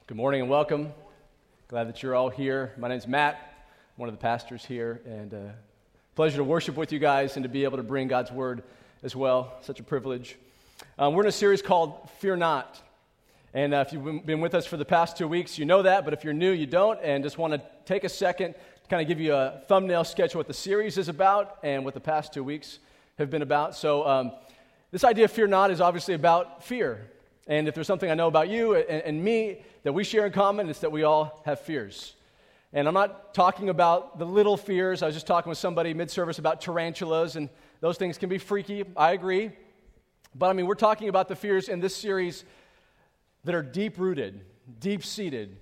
Good morning and welcome. Glad that you're all here. My name's Matt. I'm one of the pastors here, and pleasure to worship with you guys and to be able to bring God's Word as well. Such a privilege. We're in a series called Fear Not. And if you've been with us for the past 2 weeks, you know that, but if you're new, you don't, and just want to take a second to kind of give you a thumbnail sketch of what the series is about and what the past 2 weeks have been about. So this idea of fear not is obviously about fear. And if there's something I know about you and me that we share in common, it's that we all have fears. And I'm not talking about the little fears. I was just talking with somebody mid-service about tarantulas, and those things can be freaky. I agree. But I mean, we're talking about the fears in this series that are deep-rooted, deep-seated,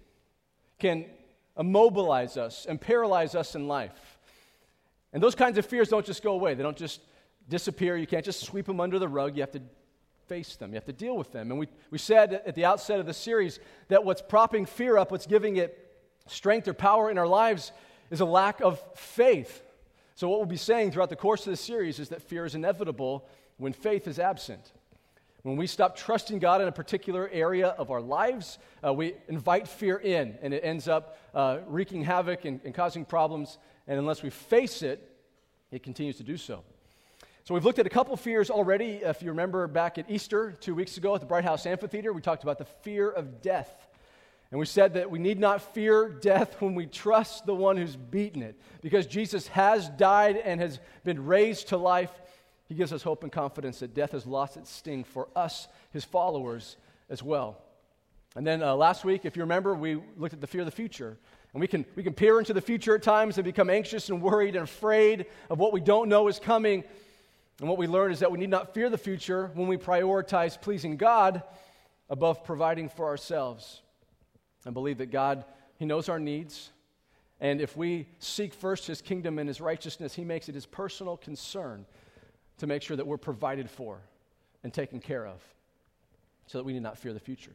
can immobilize us and paralyze us in life. And those kinds of fears don't just go away. They don't just disappear. You can't just sweep them under the rug. You have to face them. You have to deal with them. And we said at the outset of the series that what's propping fear up, what's giving it strength or power in our lives is a lack of faith. So what we'll be saying throughout the course of this series is that fear is inevitable when faith is absent. When we stop trusting God in a particular area of our lives, we invite fear in, and it ends up wreaking havoc and causing problems. And unless we face it, it continues to do so. So we've looked at a couple fears already. If you remember back at Easter 2 weeks ago at the Bright House Amphitheater, we talked about the fear of death. And we said that we need not fear death when we trust the one who's beaten it. Because Jesus has died and has been raised to life, he gives us hope and confidence that death has lost its sting for us, his followers, as well. And then last week, if you remember, we looked at the fear of the future. And we can peer into the future at times and become anxious and worried and afraid of what we don't know is coming. And what we learned is that we need not fear the future when we prioritize pleasing God above providing for ourselves. And believe that God, he knows our needs. And if we seek first his kingdom and his righteousness, he makes it his personal concern to make sure that we're provided for and taken care of so that we need not fear the future.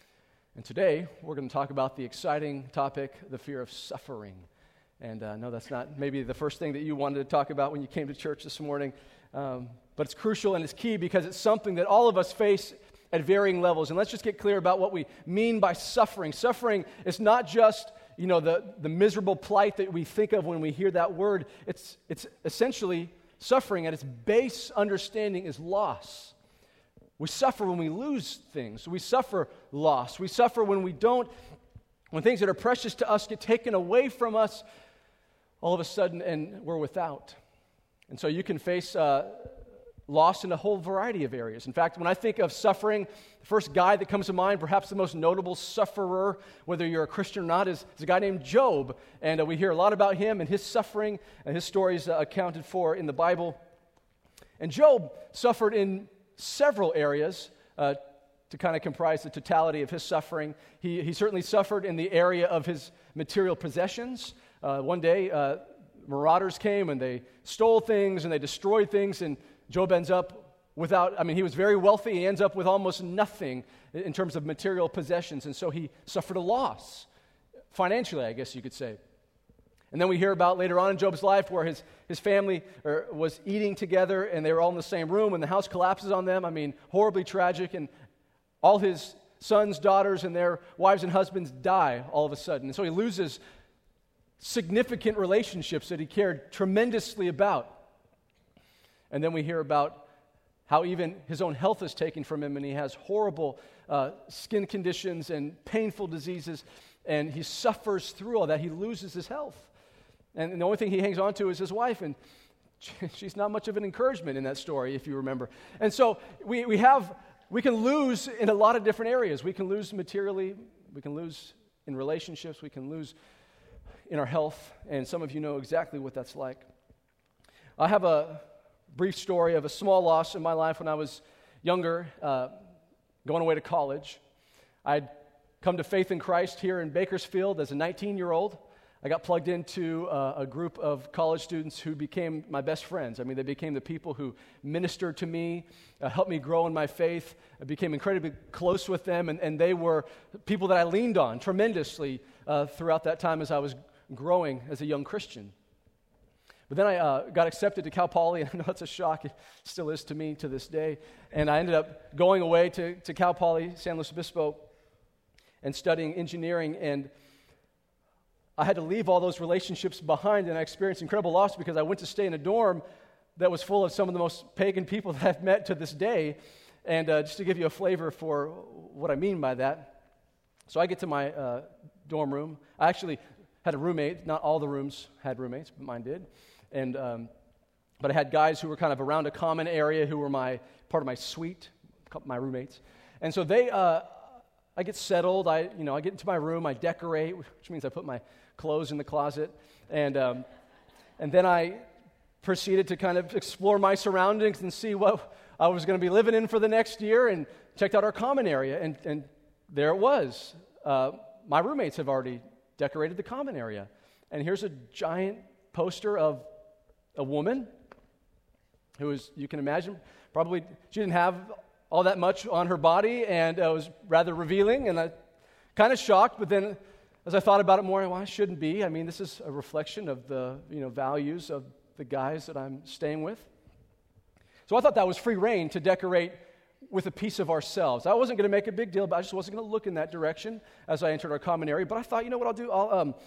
And today, we're going to talk about the exciting topic, the fear of suffering. And no, that's not maybe the first thing that you wanted to talk about when you came to church this morning. But it's crucial and it's key because it's something that all of us face at varying levels. And let's just get clear about what we mean by suffering. Suffering is not just, the miserable plight that we think of when we hear that word. It's essentially suffering at its base understanding is loss. We suffer when we lose things. We suffer loss. We suffer when things that are precious to us get taken away from us all of a sudden and we're without. And so you can face loss in a whole variety of areas. In fact, when I think of suffering, the first guy that comes to mind, perhaps the most notable sufferer, whether you're a Christian or not, is a guy named Job. And we hear a lot about him and his suffering and his stories accounted for in the Bible. And Job suffered in several areas to kind of comprise the totality of his suffering. He certainly suffered in the area of his material possessions. One day, marauders came and they stole things and they destroyed things, and Job ends up he was very wealthy. He ends up with almost nothing in terms of material possessions, and so he suffered a loss, financially, I guess you could say. And then we hear about later on in Job's life where his family was eating together and they were all in the same room and the house collapses on them. Horribly tragic, and all his sons, daughters, and their wives and husbands die all of a sudden. And so he loses significant relationships that he cared tremendously about. And then we hear about how even his own health is taken from him, and he has horrible skin conditions and painful diseases, and he suffers through all that. He loses his health. And the only thing he hangs on to is his wife, and she's not much of an encouragement in that story, if you remember. And so we can lose in a lot of different areas. We can lose materially, we can lose in relationships, we can lose in our health, and some of you know exactly what that's like. I have a brief story of a small loss in my life when I was younger, going away to college. I'd come to faith in Christ here in Bakersfield as a 19-year-old. I got plugged into a group of college students who became my best friends. They became the people who ministered to me, helped me grow in my faith. I became incredibly close with them, and they were people that I leaned on tremendously throughout that time as I was growing as a young Christian. But then I got accepted to Cal Poly, and I know that's a shock. It still is to me to this day. And I ended up going away to Cal Poly, San Luis Obispo. and studying engineering, and I had to leave all those relationships behind, and I experienced incredible loss because I went to stay in a dorm that was full of some of the most pagan people that I've met to this day. And just to give you a flavor for what I mean by that, so I get to my dorm room. I actually had a roommate. Not all the rooms had roommates, but mine did. And but I had guys who were kind of around a common area who were part of my suite, my roommates. And so I get settled. I get into my room. I decorate, which means I put my clothes in the closet, and then I proceeded to kind of explore my surroundings and see what I was going to be living in for the next year, and checked out our common area, and there it was. My roommates have already decorated the common area, and here's a giant poster of a woman who was, you can imagine, probably she didn't have all that much on her body, and it was rather revealing, and I kind of shocked, but then as I thought about it more, well, I shouldn't be. I mean, this is a reflection of the values of the guys that I'm staying with. So I thought that was free reign to decorate with a piece of ourselves. I wasn't going to make a big deal, but I just wasn't going to look in that direction as I entered our common area. But I thought, you know what I'll do?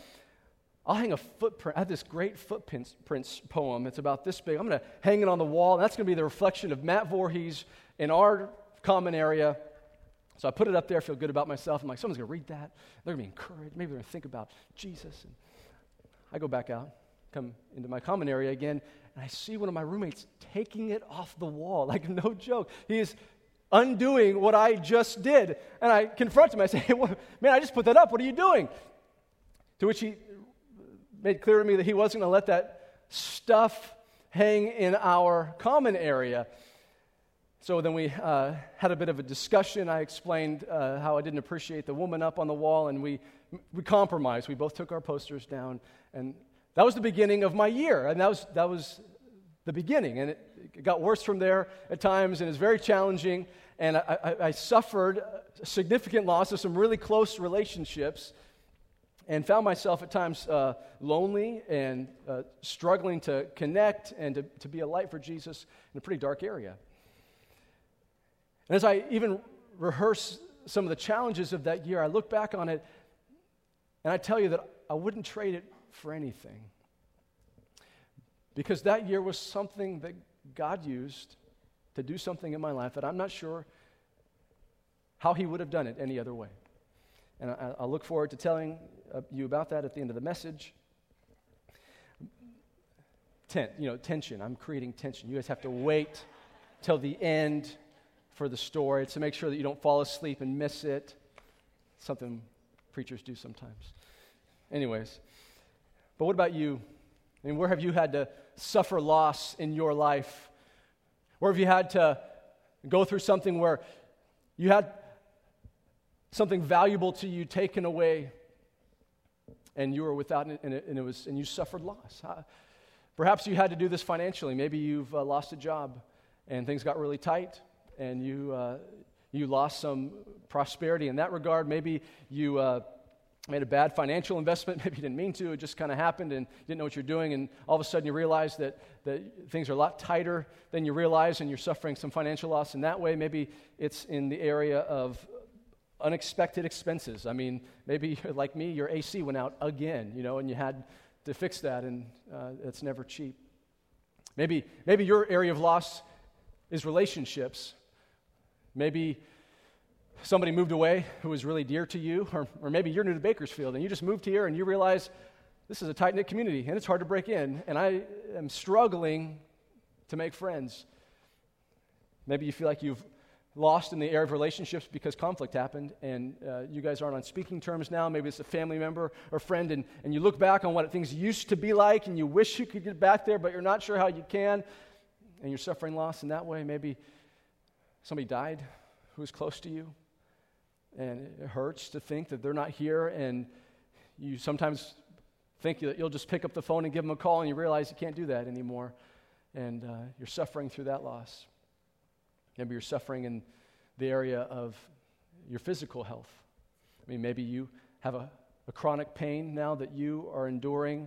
I'll hang a footprint. I have this great footprints poem. It's about this big. I'm going to hang it on the wall, and that's going to be the reflection of Matt Voorhees in our common area. So I put it up there, feel good about myself. I'm like, someone's going to read that. They're going to be encouraged. Maybe they're going to think about Jesus. And I go back out, come into my common area again, and I see one of my roommates taking it off the wall, like no joke. He is undoing what I just did. And I confront him. I say, hey, man, I just put that up. What are you doing? To which he made clear to me that he wasn't going to let that stuff hang in our common area. So then we had a bit of a discussion. I explained how I didn't appreciate the woman up on the wall, and we compromised. We both took our posters down, and that was the beginning of my year. And that was the beginning, and it got worse from there at times, and it's very challenging. And I suffered a significant loss of some really close relationships, and found myself at times lonely and struggling to connect and to be a light for Jesus in a pretty dark area. And as I even rehearse some of the challenges of that year, I look back on it, and I tell you that I wouldn't trade it for anything. Because that year was something that God used to do something in my life that I'm not sure how He would have done it any other way. And I look forward to telling you about that at the end of the message. Tension. I'm creating tension. You guys have to wait till the end for the story to make sure that you don't fall asleep and miss it. Something preachers do sometimes. Anyways, but what about you? I mean, where have you had to suffer loss in your life? Where have you had to go through something where you had something valuable to you taken away, and you were without it, and you suffered loss? Perhaps you had to do this financially. Maybe you've lost a job, and things got really tight, and you lost some prosperity in that regard. Maybe you made a bad financial investment. Maybe you didn't mean to. It just kind of happened, and you didn't know what you're doing, and all of a sudden you realize that things are a lot tighter than you realize, and you're suffering some financial loss in that way. Maybe it's in the area of unexpected expenses. I mean, maybe like me, your AC went out again, and you had to fix that, and it's never cheap. Maybe your area of loss is relationships. Maybe somebody moved away who was really dear to you, or maybe you're new to Bakersfield and you just moved here and you realize this is a tight-knit community and it's hard to break in, and I am struggling to make friends. Maybe you feel like you've lost in the area of relationships because conflict happened and you guys aren't on speaking terms now. Maybe it's a family member or friend, and you look back on what things used to be like and you wish you could get back there, but you're not sure how you can, and you're suffering loss in that way. Maybe somebody died who was close to you, and it hurts to think that they're not here, and you sometimes think that you'll just pick up the phone and give them a call, and you realize you can't do that anymore, and you're suffering through that loss. Maybe you're suffering in the area of your physical health. I mean, maybe you have a chronic pain now that you are enduring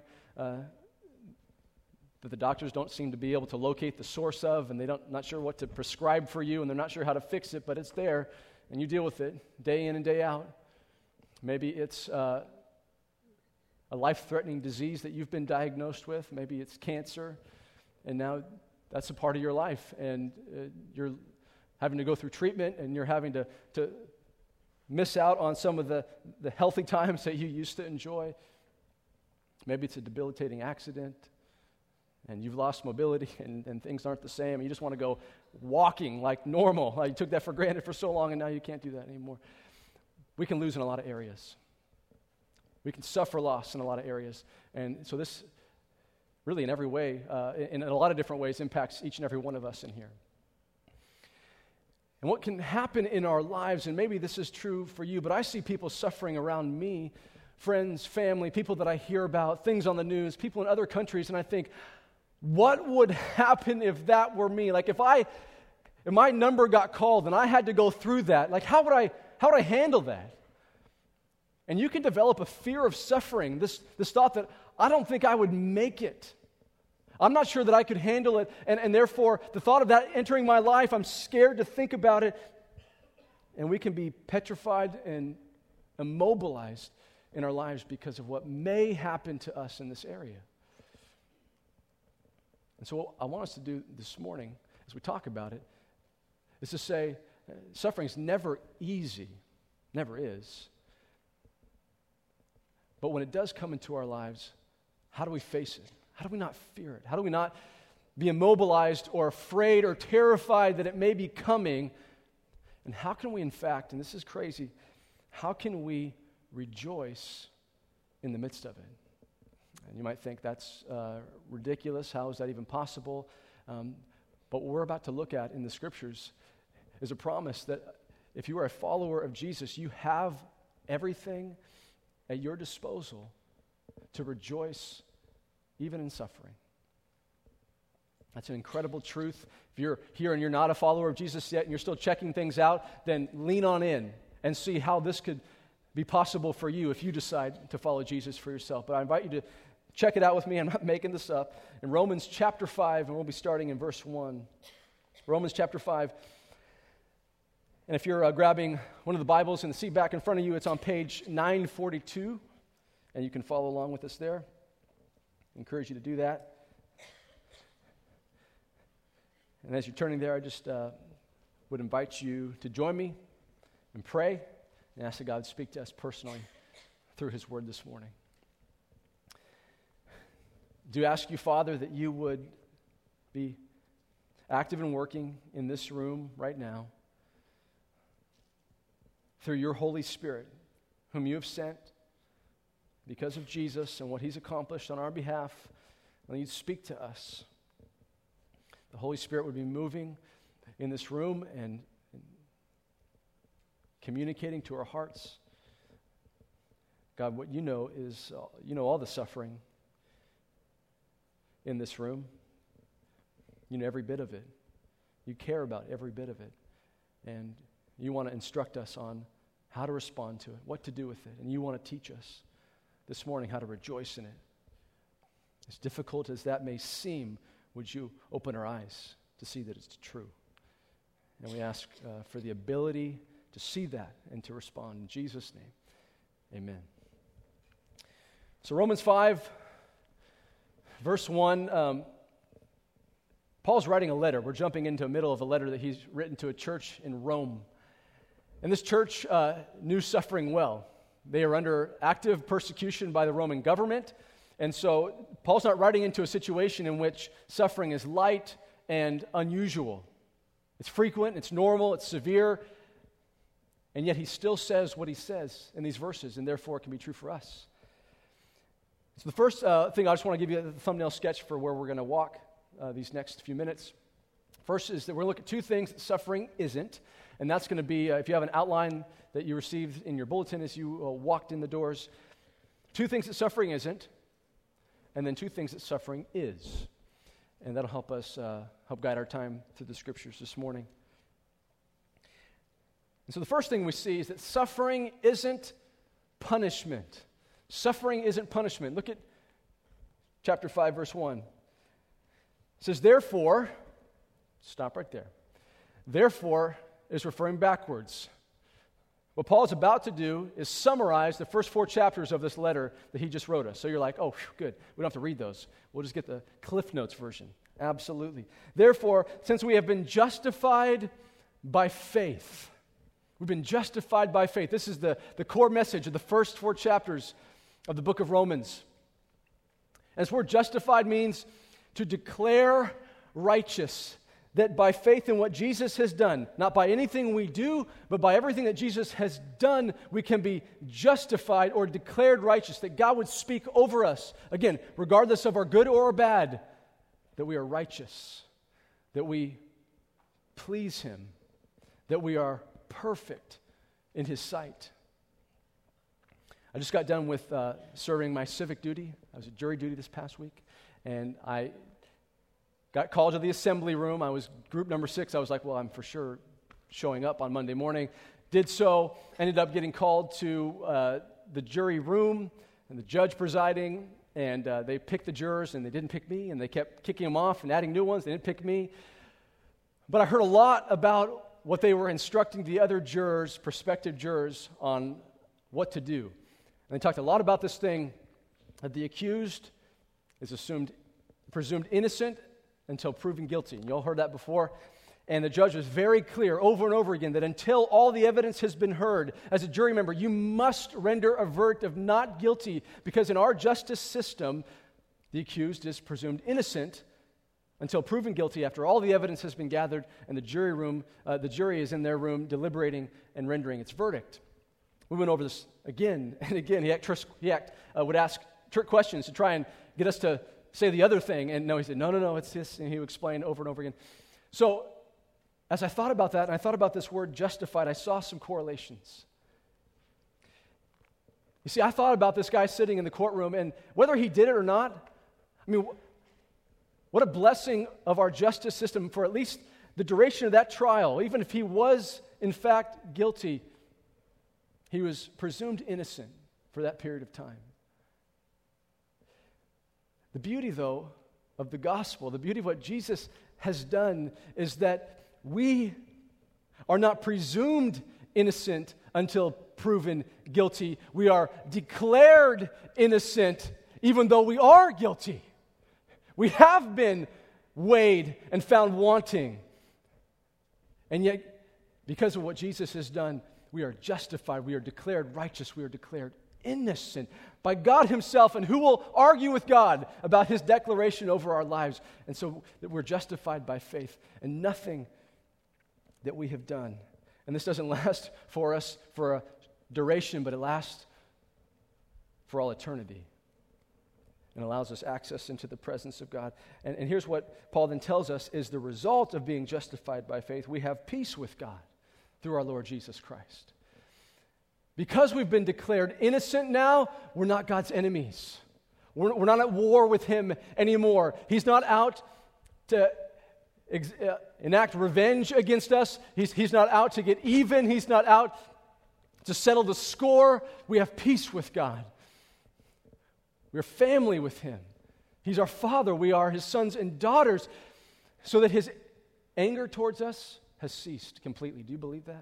that the doctors don't seem to be able to locate the source of, and they're not sure what to prescribe for you, and they're not sure how to fix it, but it's there, and you deal with it day in and day out. Maybe it's a life-threatening disease that you've been diagnosed with. Maybe it's cancer, and now that's a part of your life, and you're having to go through treatment, and you're having to miss out on some of the healthy times that you used to enjoy. Maybe it's a debilitating accident, and you've lost mobility, and things aren't the same, and you just want to go walking like normal. Like you took that for granted for so long, and now you can't do that anymore. We can lose in a lot of areas. We can suffer loss in a lot of areas. And so this really in every way, in a lot of different ways, impacts each and every one of us in here. And what can happen in our lives, and maybe this is true for you, but I see people suffering around me, friends, family, people that I hear about, things on the news, people in other countries, and I think, what would happen if that were me? Like if my number got called and I had to go through that, like how would I handle that? And you can develop a fear of suffering, this thought that I don't think I would make it. I'm not sure that I could handle it, and therefore the thought of that entering my life, I'm scared to think about it. And we can be petrified and immobilized in our lives because of what may happen to us in this area. And so what I want us to do this morning, as we talk about it, is to say, suffering is never easy, never is. But when it does come into our lives, how do we face it? How do we not fear it? How do we not be immobilized or afraid or terrified that it may be coming? And how can we, in fact, and this is crazy, how can we rejoice in the midst of it? And you might think that's ridiculous. How is that even possible? But what we're about to look at in the Scriptures is a promise that if you are a follower of Jesus, you have everything at your disposal to rejoice even in suffering. That's an incredible truth. If you're here and you're not a follower of Jesus yet and you're still checking things out, then lean on in and see how this could be possible for you if you decide to follow Jesus for yourself. But I invite you to check it out with me. I'm not making this up. In Romans chapter 5, and we'll be starting in verse 1. Romans chapter 5. And if you're grabbing one of the Bibles in the seat back in front of you, it's on page 942, and you can follow along with us there. I encourage you to do that. And as you're turning there, I just would invite you to join me and pray and ask that God speak to us personally through His Word this morning. Do ask you, Father, that you would be active and working in this room right now through your Holy Spirit, whom you have sent because of Jesus and what He's accomplished on our behalf. And you'd speak to us. The Holy Spirit would be moving in this room and communicating to our hearts. God, what you know is, all the suffering in this room. You know every bit of it. You care about every bit of it. And you want to instruct us on how to respond to it, what to do with it. And you want to teach us this morning how to rejoice in it. As difficult as that may seem, would you open our eyes to see that it's true? And we ask for the ability to see that and to respond. In Jesus' name, amen. So Romans 5, verse 1, Paul's writing a letter. We're jumping into the middle of a letter that he's written to a church in Rome. And this church knew suffering well. They are under active persecution by the Roman government. And so Paul's not writing into a situation in which suffering is light and unusual. It's frequent, it's normal, it's severe. And yet he still says what he says in these verses, and therefore it can be true for us. So the first thing I just want to give you a thumbnail sketch for where we're going to walk these next few minutes. First is that we're going to look at two things that suffering isn't. And that's going to be, if you have an outline that you received in your bulletin as you walked in the doors, two things that suffering isn't, and then two things that suffering is. And that'll help us, help guide our time through the Scriptures this morning. And so the first thing we see is that suffering isn't punishment. Suffering isn't punishment. Look at chapter 5, verse 1. It says, therefore, stop right there. Therefore is referring backwards. What Paul's about to do is summarize the first 4 chapters of this letter that he just wrote us. So you're like, oh, good. We don't have to read those. We'll just get the Cliff Notes version. Absolutely. Therefore, since we have been justified by faith, we've been justified by faith. This is the core message of the first 4 chapters of the book of Romans. And this word justified means to declare righteous. That by faith in what Jesus has done, not by anything we do, but by everything that Jesus has done, we can be justified or declared righteous, that God would speak over us, again, regardless of our good or our bad, that we are righteous, that we please Him, that we are perfect in His sight. I just got done with serving my civic duty. I was at jury duty this past week, and I got called to the assembly room. I was group number 6. I was like, well, I'm for sure showing up on Monday morning. Did so. Ended up getting called to the jury room and the judge presiding, and they picked the jurors, and they didn't pick me, and they kept kicking them off and adding new ones. They didn't pick me. But I heard a lot about what they were instructing the other jurors, prospective jurors, on what to do. And they talked a lot about this thing that the accused is presumed innocent until proven guilty. And you all heard that before. And the judge was very clear over and over again that until all the evidence has been heard, as a jury member, you must render a verdict of not guilty, because in our justice system, the accused is presumed innocent until proven guilty after all the evidence has been gathered and the jury is in their room deliberating and rendering its verdict. We went over this again and again. He would ask trick questions to try and get us to say the other thing, and no, he said, no, it's this, and he would explain over and over again. So, as I thought about that, and I thought about this word justified, I saw some correlations. You see, I thought about this guy sitting in the courtroom, and whether he did it or not, I mean, what a blessing of our justice system for at least the duration of that trial. Even if he was, in fact, guilty, he was presumed innocent for that period of time. The beauty, though, of the gospel, the beauty of what Jesus has done is that we are not presumed innocent until proven guilty. We are declared innocent even though we are guilty. We have been weighed and found wanting. And yet, because of what Jesus has done, we are justified, we are declared righteous, we are declared innocent by God Himself. And who will argue with God about His declaration over our lives? And so that we're justified by faith and nothing that we have done. And this doesn't last for us for a duration, but it lasts for all eternity and allows us access into the presence of God. And here's what Paul then tells us is the result of being justified by faith. We have peace with God through our Lord Jesus Christ. Because we've been declared innocent now, we're not God's enemies. We're not at war with Him anymore. He's not out to enact revenge against us. He's not out to get even. He's not out to settle the score. We have peace with God. We're family with Him. He's our Father. We are His sons and daughters, so that His anger towards us has ceased completely. Do you believe that?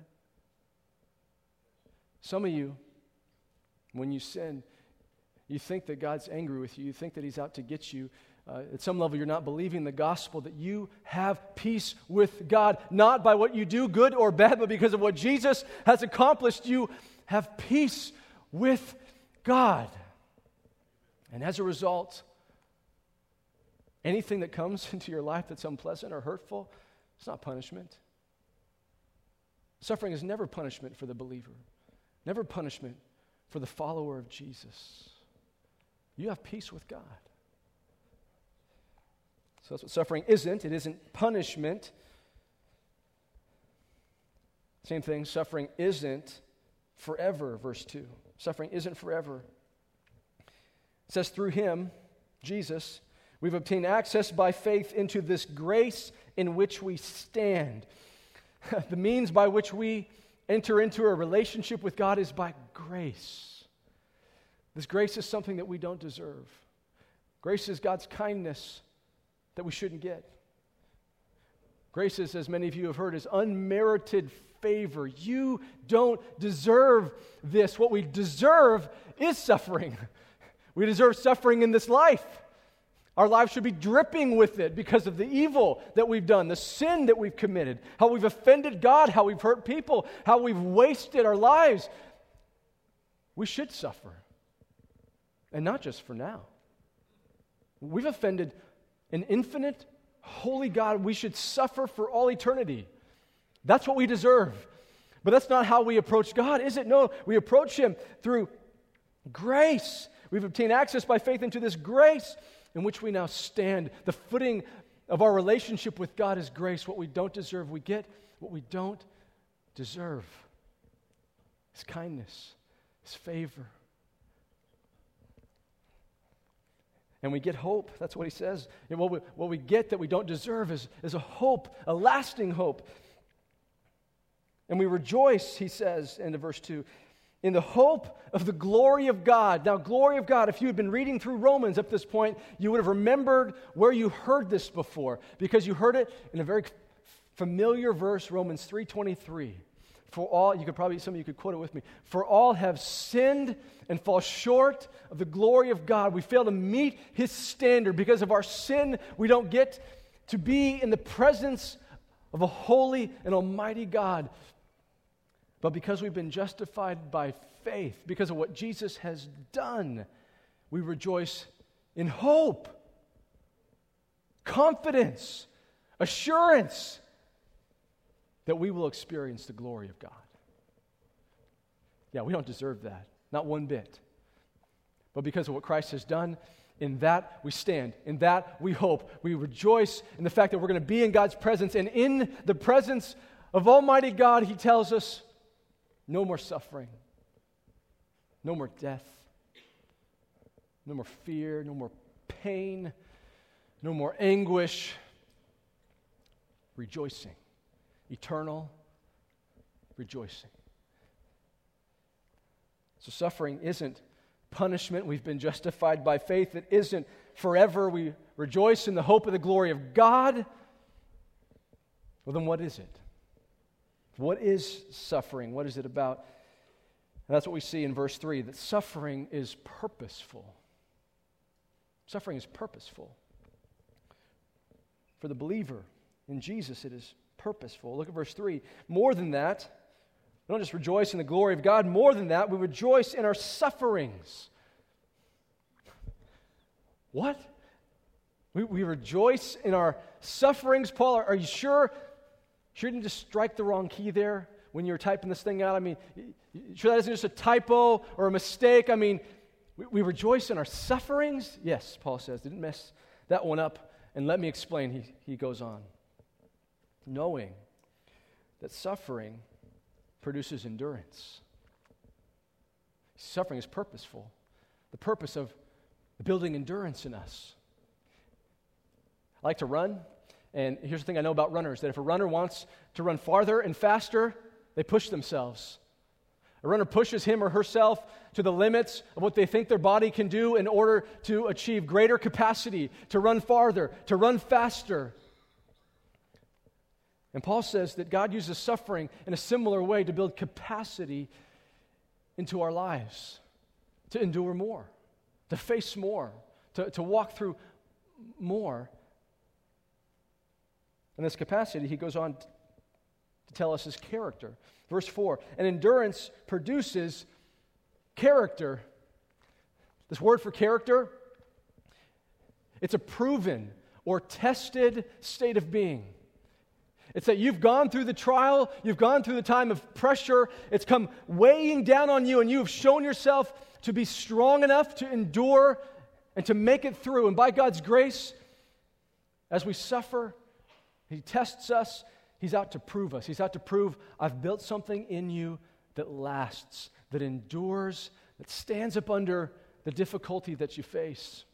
Some of you, when you sin, you think that God's angry with you. You think that He's out to get you. At some level, you're not believing the gospel that you have peace with God, not by what you do, good or bad, but because of what Jesus has accomplished. You have peace with God. And as a result, anything that comes into your life that's unpleasant or hurtful, it's not punishment. Suffering is never punishment for the believer. Never punishment for the follower of Jesus. You have peace with God. So that's what suffering isn't. It isn't punishment. Same thing, suffering isn't forever, verse 2. Suffering isn't forever. It says, through Him, Jesus, we've obtained access by faith into this grace in which we stand. The means by which we enter into a relationship with God is by grace. This grace is something that we don't deserve. Grace is God's kindness that we shouldn't get. Grace is, as many of you have heard, is unmerited favor. You don't deserve this. What we deserve is suffering. We deserve suffering in this life. Our lives should be dripping with it because of the evil that we've done, the sin that we've committed, how we've offended God, how we've hurt people, how we've wasted our lives. We should suffer. And not just for now. We've offended an infinite, holy God. We should suffer for all eternity. That's what we deserve. But that's not how we approach God, is it? No, we approach Him through grace. We've obtained access by faith into this grace in which we now stand. The footing of our relationship with God is grace. What we don't deserve, we get. What we don't deserve, His kindness, His favor. And we get hope. That's what he says. And what we get that we don't deserve is a hope, a lasting hope. And we rejoice, he says, into verse 2, in the hope of the glory of God. Now, glory of God, if you had been reading through Romans up to this point, you would have remembered where you heard this before, because you heard it in a very familiar verse, Romans 3:23. For all, some of you could quote it with me. For all have sinned and fall short of the glory of God. We fail to meet His standard. Because of our sin, we don't get to be in the presence of a holy and almighty God. But because we've been justified by faith, because of what Jesus has done, we rejoice in hope, confidence, assurance that we will experience the glory of God. Yeah, we don't deserve that, not one bit. But because of what Christ has done, in that we stand, in that we hope. We rejoice in the fact that we're going to be in God's presence, and in the presence of Almighty God, He tells us, no more suffering, no more death, no more fear, no more pain, no more anguish, rejoicing. Eternal rejoicing. So suffering isn't punishment. We've been justified by faith. It isn't forever. We rejoice in the hope of the glory of God. Well, then what is it? What is suffering? What is it about? And that's what we see in verse 3, that suffering is purposeful. Suffering is purposeful. For the believer in Jesus, it is purposeful. Look at verse 3. More than that, we don't just rejoice in the glory of God. More than that, we rejoice in our sufferings. What? We rejoice in our sufferings? Paul, are you sure? Sure you didn't just strike the wrong key there when you were typing this thing out? I mean, sure that isn't just a typo or a mistake? I mean, we rejoice in our sufferings? Yes, Paul says. Didn't mess that one up. And let me explain. He goes on. Knowing that suffering produces endurance. Suffering is purposeful. The purpose of building endurance in us. I like to run, and here's the thing I know about runners, that if a runner wants to run farther and faster, they push themselves. A runner pushes him or herself to the limits of what they think their body can do in order to achieve greater capacity, to run farther, to run faster. And Paul says that God uses suffering in a similar way to build capacity into our lives, to endure more, to face more, to walk through more. And this capacity, he goes on to tell us his character. Verse 4, and endurance produces character. This word for character, it's a proven or tested state of being. It's that you've gone through the trial, you've gone through the time of pressure, it's come weighing down on you, and you have shown yourself to be strong enough to endure and to make it through. And by God's grace, as we suffer, He tests us. He's out to prove us. He's out to prove, I've built something in you that lasts, that endures, that stands up under the difficulty that you face.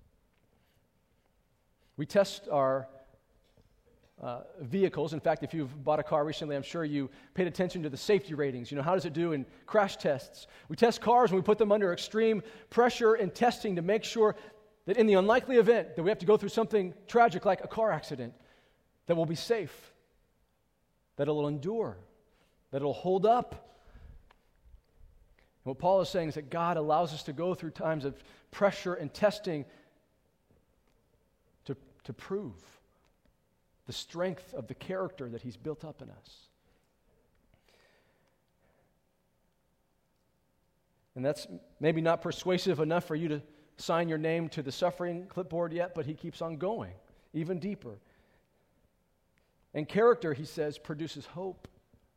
We test our vehicles. In fact, if you've bought a car recently, I'm sure you paid attention to the safety ratings. You know, how does it do in crash tests? We test cars and we put them under extreme pressure and testing to make sure that in the unlikely event that we have to go through something tragic like a car accident, that we'll be safe, that it'll endure, that it'll hold up. And what Paul is saying is that God allows us to go through times of pressure and testing to prove the strength of the character that He's built up in us. And that's maybe not persuasive enough for you to sign your name to the suffering clipboard yet, but He keeps on going, even deeper. And character, he says, produces hope.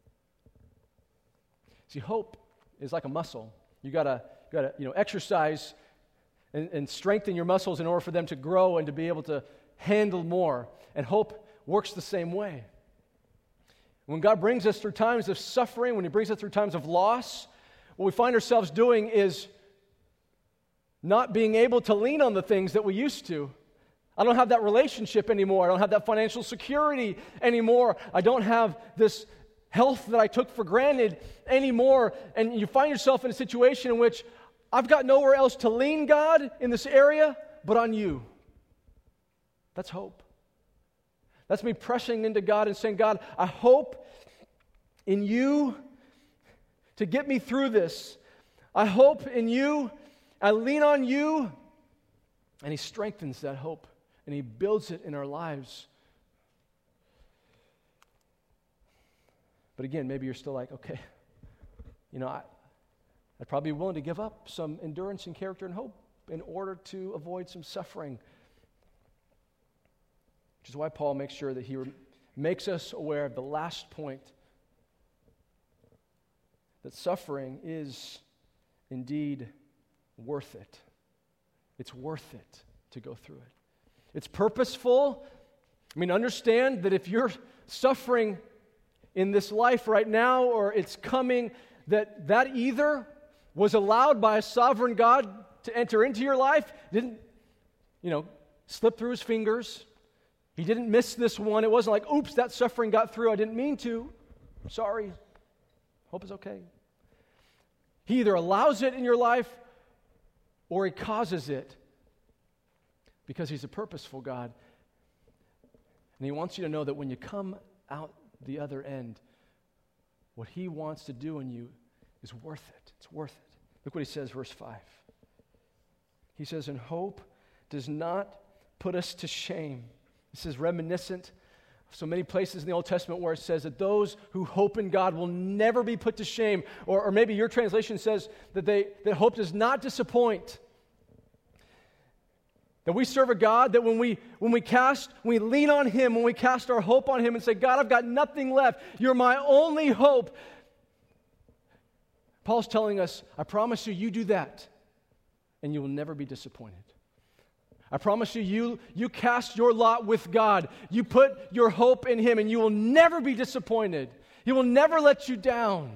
See, hope is like a muscle. You gotta exercise and strengthen your muscles in order for them to grow and to be able to handle more. And hope works the same way. When God brings us through times of suffering, when He brings us through times of loss, what we find ourselves doing is not being able to lean on the things that we used to. I don't have that relationship anymore. I don't have that financial security anymore. I don't have this health that I took for granted anymore. And you find yourself in a situation in which I've got nowhere else to lean, God, in this area but on You. That's hope. That's me pressing into God and saying, God, I hope in You to get me through this. I hope in You. I lean on You. And He strengthens that hope. And He builds it in our lives. But again, maybe you're still like, okay, I'd probably be willing to give up some endurance and character and hope in order to avoid some suffering. Which is why Paul makes sure that he makes us aware of the last point, that suffering is indeed worth it. It's worth it to go through it. It's purposeful. Understand that if you're suffering in this life right now or it's coming, that either was allowed by a sovereign God to enter into your life, didn't, slip through His fingers. He didn't miss this one. It wasn't like, oops, that suffering got through. I didn't mean to. Sorry. Hope it's okay. He either allows it in your life or He causes it because He's a purposeful God. And He wants you to know that when you come out the other end, what He wants to do in you is worth it. It's worth it. Look what He says, verse 5. He says, and hope does not put us to shame. This is reminiscent of so many places in the Old Testament where it says that those who hope in God will never be put to shame. Or maybe your translation says that hope does not disappoint. That we serve a God that when we lean on Him, when we cast our hope on Him and say, God, I've got nothing left. You're my only hope. Paul's telling us, I promise you do that, and you will never be disappointed. I promise you cast your lot with God. You put your hope in Him, and you will never be disappointed. He will never let you down.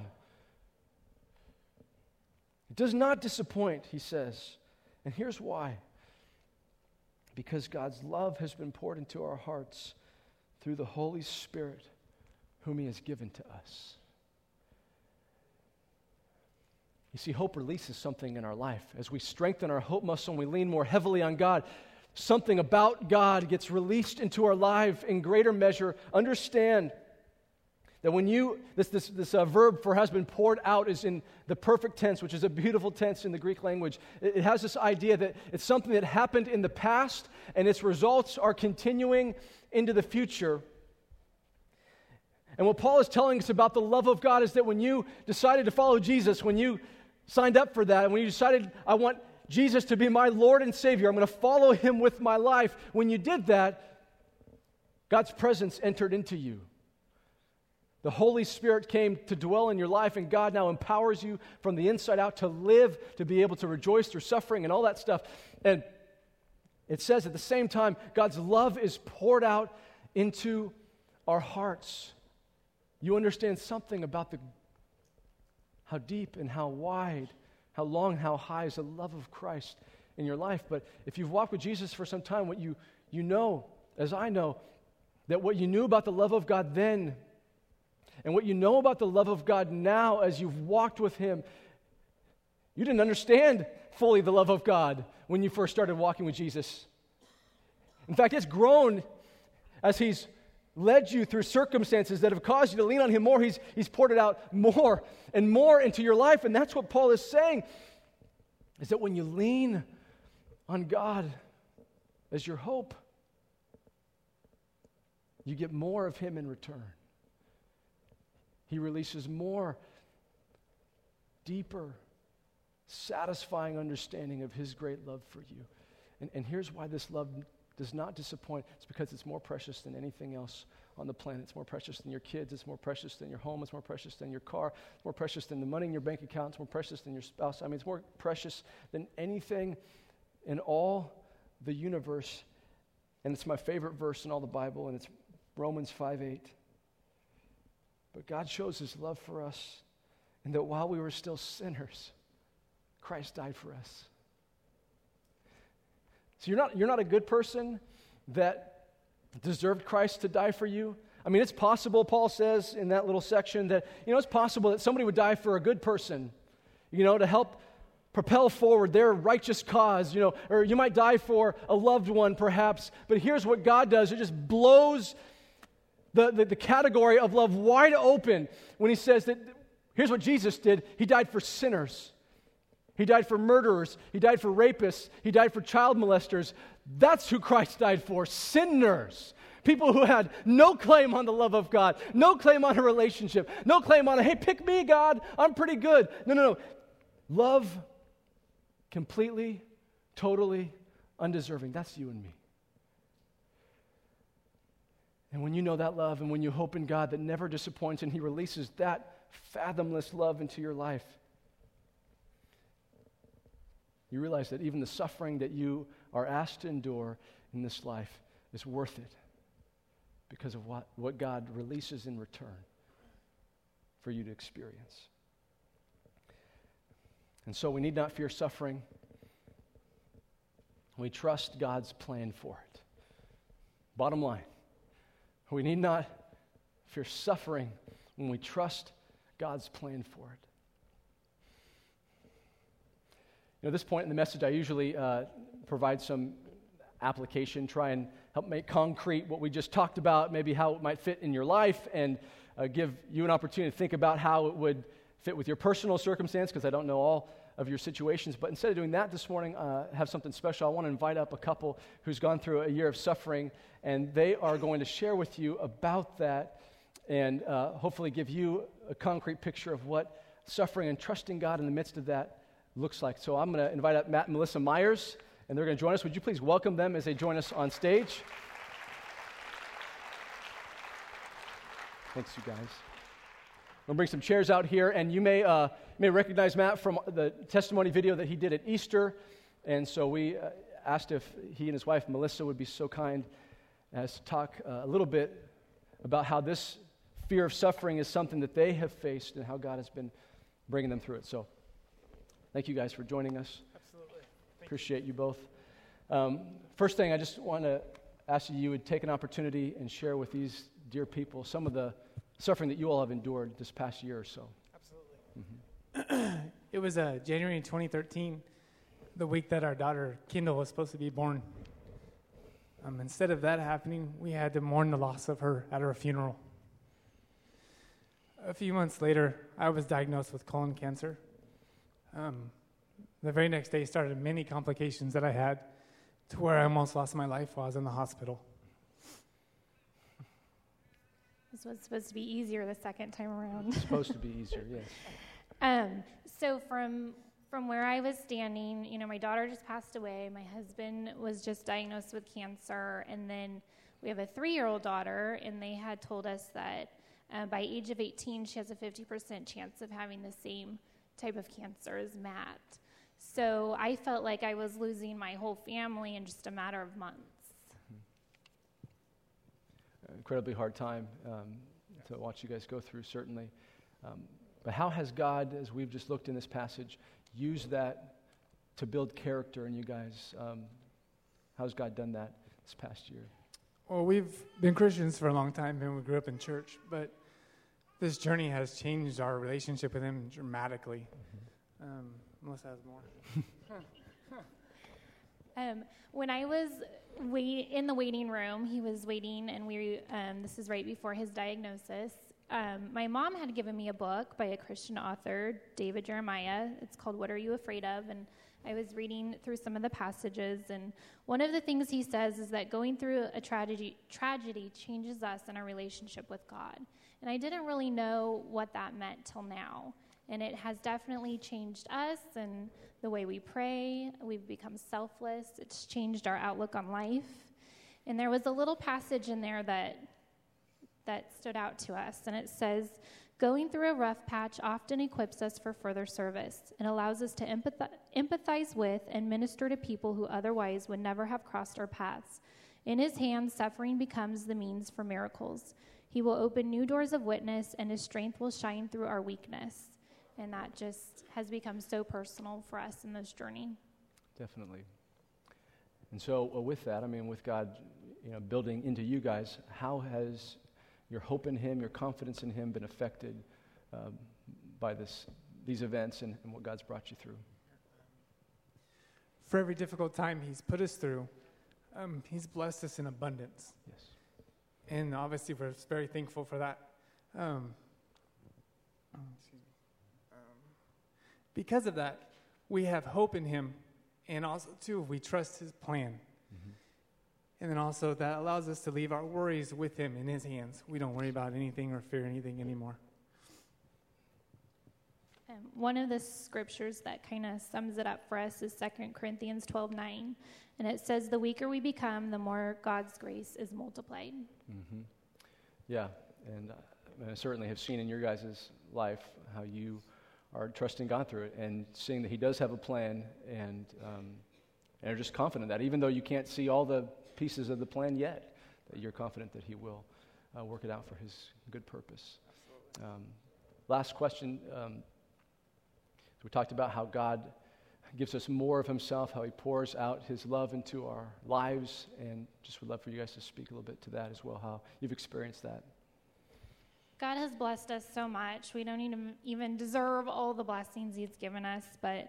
It does not disappoint, he says. And here's why. Because God's love has been poured into our hearts through the Holy Spirit, whom He has given to us. You see, hope releases something in our life. As we strengthen our hope muscle and we lean more heavily on God, something about God gets released into our life in greater measure. Understand that when this verb for has been poured out is in the perfect tense, which is a beautiful tense in the Greek language. It has this idea that it's something that happened in the past and its results are continuing into the future. And what Paul is telling us about the love of God is that when you decided to follow Jesus, when you signed up for that, and when you decided, I want Jesus to be my Lord and Savior, I'm going to follow Him with my life, when you did that, God's presence entered into you. The Holy Spirit came to dwell in your life, and God now empowers you from the inside out to live, to be able to rejoice through suffering and all that stuff. And it says at the same time, God's love is poured out into our hearts. You understand something about how deep and how wide, how long, how high is the love of Christ in your life. But if you've walked with Jesus for some time, what you know, as I know, that what you knew about the love of God then and what you know about the love of God now as you've walked with Him, you didn't understand fully the love of God when you first started walking with Jesus. In fact, it's grown as He's led you through circumstances that have caused you to lean on him more. He's poured it out more and more into your life. And that's what Paul is saying, is that when you lean on God as your hope, you get more of him in return. He releases more, deeper, satisfying understanding of his great love for you. And here's why this love does not disappoint. It's because it's more precious than anything else on the planet. It's more precious than your kids. It's more precious than your home. It's more precious than your car. It's more precious than the money in your bank account. It's more precious than your spouse. I mean, it's more precious than anything in all the universe. And it's my favorite verse in all the Bible, and it's Romans 5:8. But God shows his love for us, and that while we were still sinners, Christ died for us. So you're not a good person that deserved Christ to die for you. I mean, it's possible, Paul says in that little section, that, it's possible that somebody would die for a good person, to help propel forward their righteous cause, or you might die for a loved one perhaps. But here's what God does. It just blows the category of love wide open when he says that here's what Jesus did. He died for sinners. He died for murderers. He died for rapists. He died for child molesters. That's who Christ died for, sinners. People who had no claim on the love of God, no claim on a relationship, no claim on, hey, pick me, God, I'm pretty good. No. Love completely, totally undeserving. That's you and me. And when you know that love and when you hope in God that never disappoints and he releases that fathomless love into your life, you realize that even the suffering that you are asked to endure in this life is worth it because of what God releases in return for you to experience. And so we need not fear suffering. We trust God's plan for it. Bottom line, we need not fear suffering when we trust God's plan for it. At this point in the message, I usually provide some application, try and help make concrete what we just talked about, maybe how it might fit in your life, and give you an opportunity to think about how it would fit with your personal circumstance, because I don't know all of your situations. But instead of doing that this morning, I have something special. I want to invite up a couple who's gone through a year of suffering, and they are going to share with you about that and hopefully give you a concrete picture of what suffering and trusting God in the midst of that looks like. So I'm going to invite up Matt and Melissa Myers, and they're going to join us. Would you please welcome them as they join us on stage? Thanks, you guys. We'll bring some chairs out here, and you may recognize Matt from the testimony video that he did at Easter, and so we asked if he and his wife, Melissa, would be so kind as to talk a little bit about how this fear of suffering is something that they have faced and how God has been bringing them through it. So thank you guys for joining us. Absolutely. Appreciate you both. First thing, I just want to ask you would take an opportunity and share with these dear people some of the suffering that you all have endured this past year or so. Absolutely. Mm-hmm. It was January 2013, the week that our daughter Kendall was supposed to be born. Instead of that happening, we had to mourn the loss of her at her funeral. A few months later, I was diagnosed with colon cancer. The very next day started many complications that I had to where I almost lost my life while I was in the hospital. This was supposed to be easier the second time around. It's supposed to be easier, yes. So from where I was standing, my daughter just passed away. My husband was just diagnosed with cancer. And then we have a 3-year-old daughter, and they had told us that by age of 18, she has a 50% chance of having the same type of cancer as Matt. So I felt like I was losing my whole family in just a matter of months. Incredibly hard time to watch you guys go through, certainly. But how has God, as we've just looked in this passage, used that to build character in you guys? How's God done that this past year? Well, we've been Christians for a long time, and we grew up in church, but this journey has changed our relationship with Him dramatically. Melissa has more. When I was in the waiting room, he was waiting, and this is right before his diagnosis. My mom had given me a book by a Christian author, David Jeremiah. It's called What Are You Afraid Of? And I was reading through some of the passages, and one of the things he says is that going through a tragedy changes us in our relationship with God. And I didn't really know what that meant till now. And it has definitely changed us and the way we pray. We've become selfless. It's changed our outlook on life. And there was a little passage in there that stood out to us. And it says, going through a rough patch often equips us for further service. It allows us to empathize with and minister to people who otherwise would never have crossed our paths. In his hands, suffering becomes the means for miracles. He will open new doors of witness, and his strength will shine through our weakness. And that just has become so personal for us in this journey. Definitely. And so with that, with God, building into you guys, how has your hope in him, your confidence in him been affected by these events and what God's brought you through? For every difficult time he's put us through, he's blessed us in abundance. Yes. And obviously we're very thankful for that. Because of that, we have hope in him, and also, too, we trust his plan. Mm-hmm. And then also that allows us to leave our worries with him in his hands. We don't worry about anything or fear anything anymore. One of the scriptures that kind of sums it up for us is 2 Corinthians 12:9. And it says, the weaker we become, the more God's grace is multiplied. Mm-hmm. Yeah, and I certainly have seen in your guys' life how you are trusting God through it and seeing that he does have a plan and are just confident that even though you can't see all the pieces of the plan yet, that you're confident that he will work it out for his good purpose. Last question. We talked about how God gives us more of himself, how he pours out his love into our lives, and just would love for you guys to speak a little bit to that as well, how you've experienced that. God has blessed us so much. We don't even deserve all the blessings he's given us, but,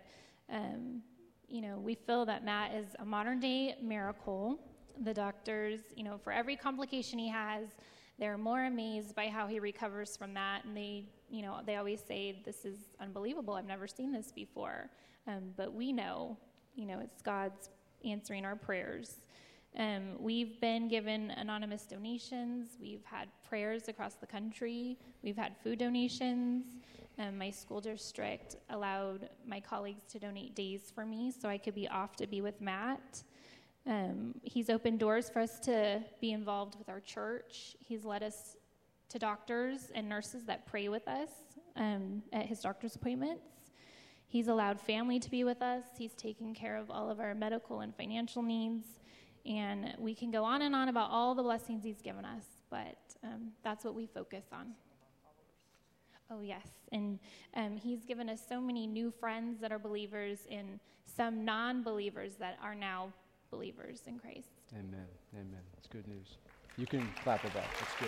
we feel that Matt is a modern-day miracle. The doctors, for every complication he has, they're more amazed by how he recovers from that, and they always say, this is unbelievable. I've never seen this before. But we know, it's God's answering our prayers. We've been given anonymous donations. We've had prayers across the country. We've had food donations. My school district allowed my colleagues to donate days for me so I could be off to be with Matt. He's opened doors for us to be involved with our church. He's led us to doctors and nurses that pray with us at his doctor's appointments. He's allowed family to be with us. He's taken care of all of our medical and financial needs. And we can go on and on about all the blessings he's given us, but that's what we focus on. Oh, yes. And he's given us so many new friends that are believers and some non-believers that are now believers in Christ. Amen. Amen. That's good news. You can clap at that. That's good.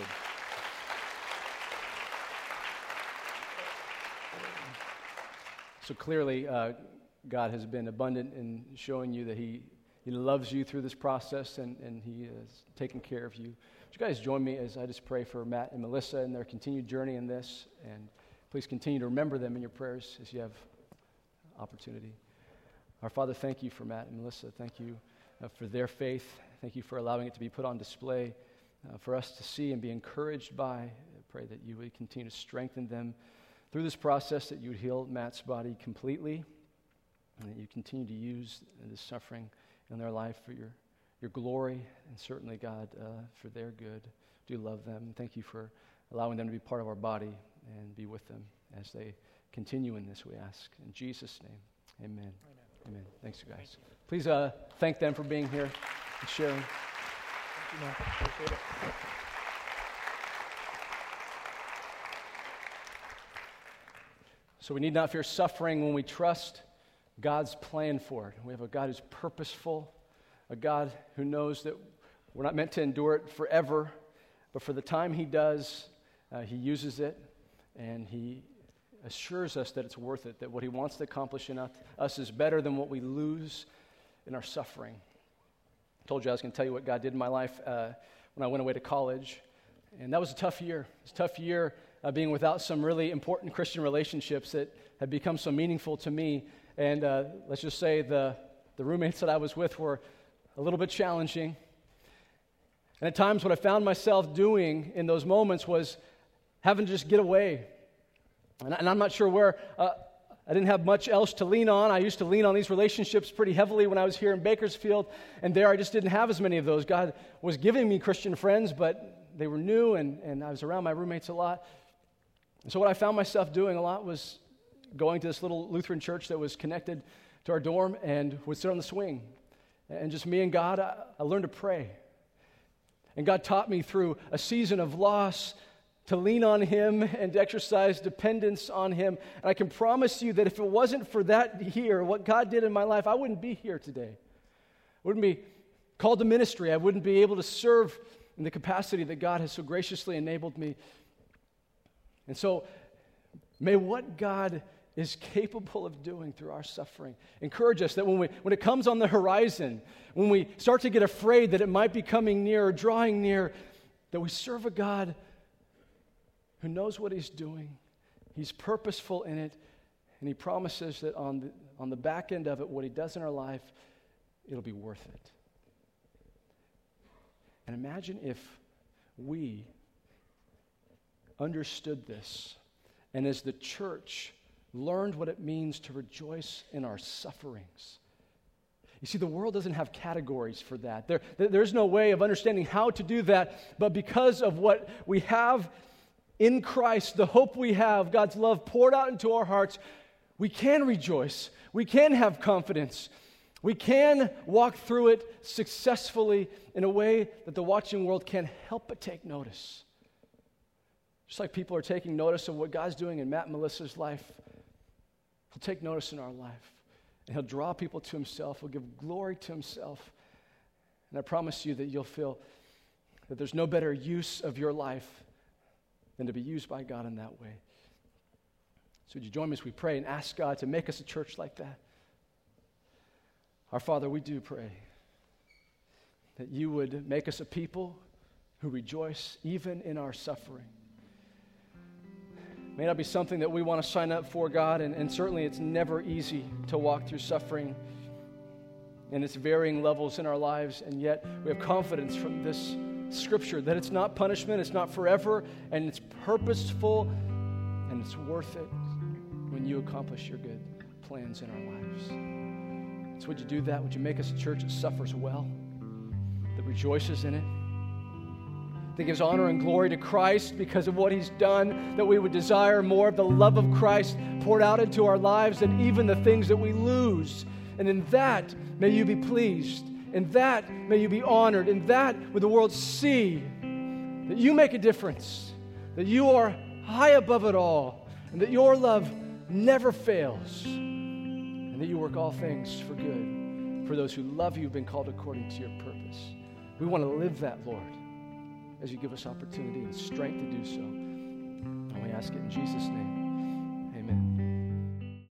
So clearly, God has been abundant in showing you that he loves you through this process, and he is taking care of you. Would you guys join me as I just pray for Matt and Melissa and their continued journey in this, and please continue to remember them in your prayers as you have opportunity. Our Father, thank you for Matt and Melissa. Thank you for their faith. Thank you for allowing it to be put on display for us to see and be encouraged by. I pray that you would continue to strengthen them through this process, that you would heal Matt's body completely, and that you continue to use this suffering in their life for your glory, and certainly, God, for their good. Do love them. Thank you for allowing them to be part of our body and be with them as they continue in this, we ask. In Jesus' name, amen. Amen. Thanks, you guys. Please thank them for being here and sharing. Thank you, Matt. Appreciate it. So we need not fear suffering when we trust God's plan for it. We have a God who's purposeful, a God who knows that we're not meant to endure it forever, but for the time he does, he uses it, and he assures us that it's worth it, that what he wants to accomplish in us is better than what we lose in our suffering. I told you I was going to tell you what God did in my life when I went away to college, and that was a tough year. It was a tough year being without some really important Christian relationships that had become so meaningful to me, and let's just say the roommates that I was with were a little bit challenging. And at times what I found myself doing in those moments was having to just get away. And I'm not sure where, I didn't have much else to lean on. I used to lean on these relationships pretty heavily when I was here in Bakersfield, and there I just didn't have as many of those. God was giving me Christian friends, but they were new, and I was around my roommates a lot. And so what I found myself doing a lot was going to this little Lutheran church that was connected to our dorm and would sit on the swing. And just me and God, I learned to pray. And God taught me through a season of loss to lean on Him and to exercise dependence on Him. And I can promise you that if it wasn't for that here, what God did in my life, I wouldn't be here today. I wouldn't be called to ministry. I wouldn't be able to serve in the capacity that God has so graciously enabled me. And so, may what God is capable of doing through our suffering encourage us that when it comes on the horizon, when we start to get afraid that it might be coming near or drawing near, that we serve a God who knows what He's doing. He's purposeful in it, and He promises that on the back end of it, what He does in our life, it'll be worth it. And imagine if we understood this, and as the church learned what it means to rejoice in our sufferings. You see, the world doesn't have categories for that. There's no way of understanding how to do that, but because of what we have in Christ, the hope we have, God's love poured out into our hearts, we can rejoice. We can have confidence. We can walk through it successfully in a way that the watching world can't help but take notice. Just like people are taking notice of what God's doing in Matt and Melissa's life, He'll take notice in our life. And He'll draw people to Himself. He'll give glory to Himself. And I promise you that you'll feel that there's no better use of your life than to be used by God in that way. So would you join me as we pray and ask God to make us a church like that? Our Father, we do pray that You would make us a people who rejoice even in our suffering. It may not be something that we want to sign up for, God, and certainly it's never easy to walk through suffering in its varying levels in our lives, and yet we have confidence from this Scripture that it's not punishment, it's not forever, and it's purposeful, and it's worth it when You accomplish Your good plans in our lives. So would You do that? Would You make us a church that suffers well, that rejoices in it, that gives honor and glory to Christ because of what He's done, that we would desire more of the love of Christ poured out into our lives than even the things that we lose. And in that, may You be pleased. In that, may You be honored. In that, would the world see that You make a difference, that You are high above it all, and that Your love never fails, and that You work all things for good for those who love You, have been called according to Your purpose. We want to live that, Lord, as You give us opportunity and strength to do so. And we ask it in Jesus' name.